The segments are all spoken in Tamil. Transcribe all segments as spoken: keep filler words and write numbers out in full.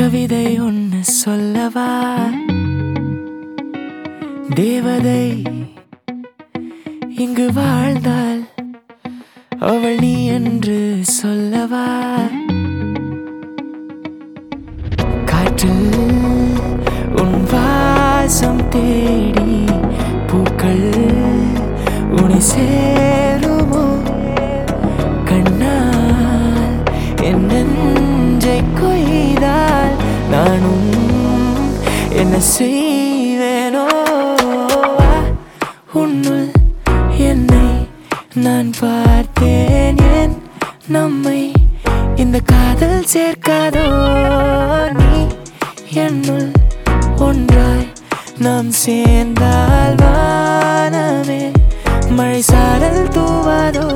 கவிதை ஒன்னு சொல்லவா? தேவதை இங்கு வாழ்ந்தால் அவள் நீ என்று சொல்லவா? காற்றில் உன் வாசம் தேடி பூக்கள் உன்னை சேருமோ? கண்ணால் என் நெஞ்சை கொய்தால் நானும் என்ன செய்வேனோ? உன்னுள் என்னை நான் பார்த்தேன், ஏன் நம்மை இந்த காதல் சேர்க்காதோ? நீ என்னுள் ஒன்றாய் நாம் சேர்ந்தால் வானமே மழை சாரல் தூவாதோ?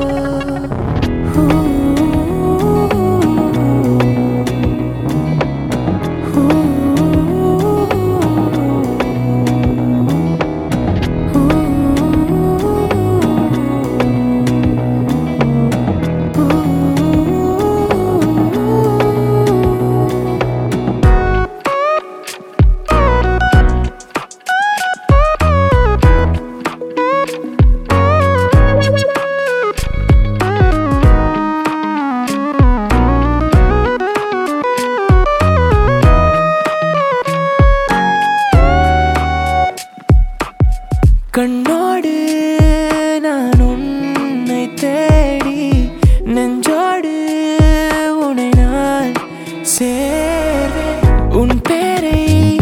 கண்ணோடு நான் உன்னை தேடி நெஞ்சோடு உன்னை நான் சேர்வேன். உன் பேரை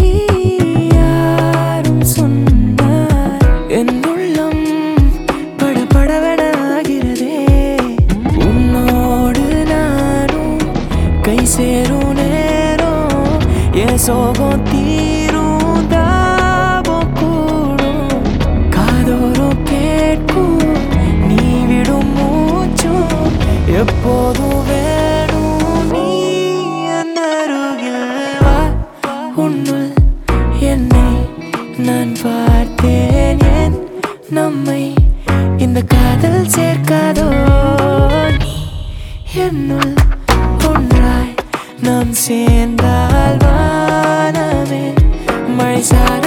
யாரும் சொன்னார் என் உள்ளம் படபடவென ஆகிறதே. உன்னோடு நானும் கை சேரும் நேரம் என் சோகம் தீரும். எப்போதும் வேணும் நீ என் அருகில் வா. உன்னுள் என்னை நான் பார்த்தேன், ஏன் நம்மை இந்த காதல் சேர்க்காதோ? நீ என்னுள் ஒன்றாய் நாம் சேர்ந்தால் வானமே மழை சார